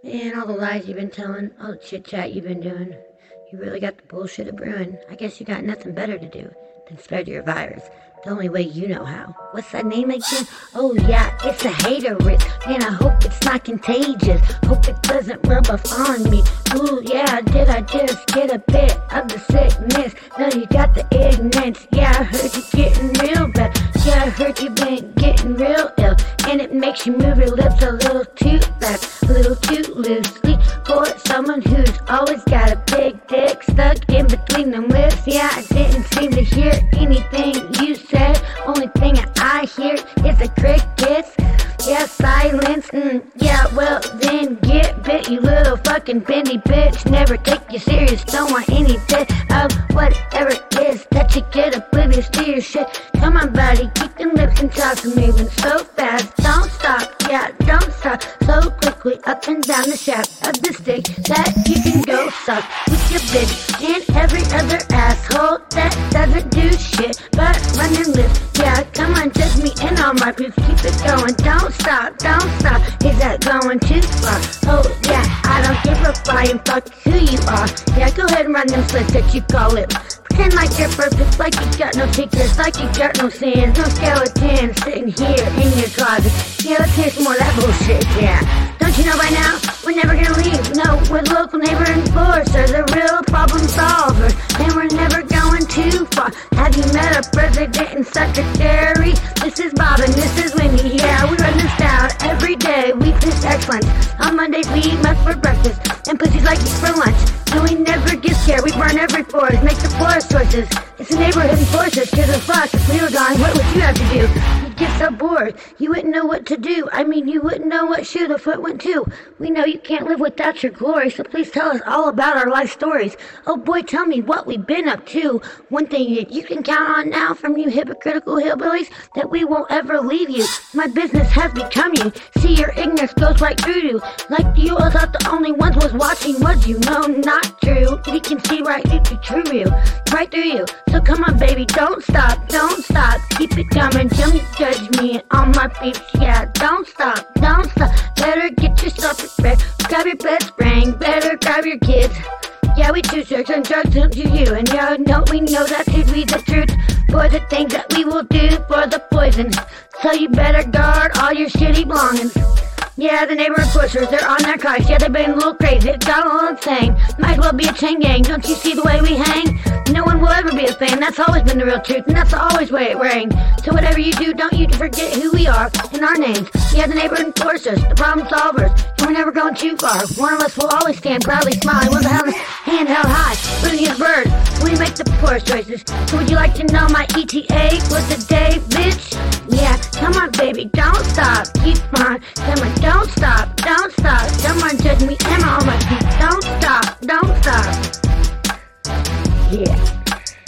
And all the lies you've been telling, all the chit-chat you've been doing, you really got the bullshit a brewing. I guess you got nothing better to do than spread your virus. The only way you know how. What's that name again? Oh yeah, it's a haterist. Man, I hope it's not contagious. Hope it doesn't rub off on me. Ooh yeah, did I just get a bit of the sickness? No, you got the ignorance. Yeah, I heard you getting real bad. Yeah, I heard you been getting real ill. And it makes you move your lips a little too fast, a little too loosely. For someone who's always got a big dick stuck in between them lips. Yeah, I didn't seem to hear anything you said. Only thing I hear is the crickets. Yeah, silence. Yeah, well then get bit, you little fucking bendy bitch. Never take you serious, don't want any bit of whatever it is that you get oblivious to your shit. Come on buddy, keep your lips and chops moving so fast. Don't stop, yeah, don't stop. So quickly up and down the shaft of the stick that you can go suck with your bitch and every other asshole that doesn't do shit but run and live. Yeah, come on, judge me and all my proofs. Keep it going, don't stop, don't stop. Is that going too far? Oh yeah, I don't give a flying fuck who you are. Yeah, go ahead and run them slits that you call it. Pretend like you're perfect, like you got no secrets, like you got no sins, no skeletons sitting here in your closet. Yeah, let's hear some more of that bullshit, yeah. Don't you know by now, we're never gonna leave. No, we're the local neighbor enforcer, the real problem solvers, and we're never going too far. Have you met a president and secretary? This is Bob and this is Wendy, yeah, we run this down every day. We preach excellence. On Mondays we eat meth for breakfast, and pussies like you for lunch. And we never get scared, we burn every forest, make the forest choices. It's the neighborhood enforcers, cause of fuck, if we were gone, what would you have to do? You'd get so bored, you wouldn't know what to do. I mean, you wouldn't know what shoe the foot went to. We know you can't live without your glory, so please tell us all about our life stories. Oh boy, tell me what we've been up to. One thing that you can count on now from you hypocritical hillbillies, that we won't ever leave you. My business has become you. See, your ignorance goes right through you. Like you all thought the only ones was watching was you. No, not true. We can see right through you. Right through you. So come on baby, don't stop, don't stop. Keep it coming, don't judge me and all my peeps. Yeah, don't stop, don't stop. Better get yourself prepared. Grab your best spring, better grab your kids. Yeah, we choose drugs and drugs to you. And yeah, no, we know that to be the truth. For the things that we will do for the poison. So you better guard all your shitty belongings. Yeah, the neighborhood pushers, they're on their cars. Yeah, they've been a little crazy, it's got a little insane. Might as well be a chain gang, don't you see the way we hang? No one will ever be a fan, that's always been the real truth, and that's always the way it rang. So whatever you do, don't you forget who we are and our names. Yeah, the neighborhood enforcers, the problem solvers, and we're never going too far. One of us will always stand proudly smiling with a hand held high, rooting his bird. We make the poorest choices. So would you like to know my ETA for today?